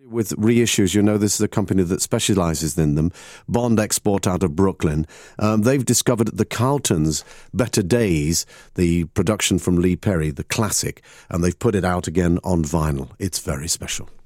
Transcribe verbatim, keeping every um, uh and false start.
With reissues, you know, this is a company that specialises in them. Bond Export out of Brooklyn. Um, they've discovered the Carlton's Better Days, the production from Lee Perry, the classic, and they've put it out again on vinyl. It's very special.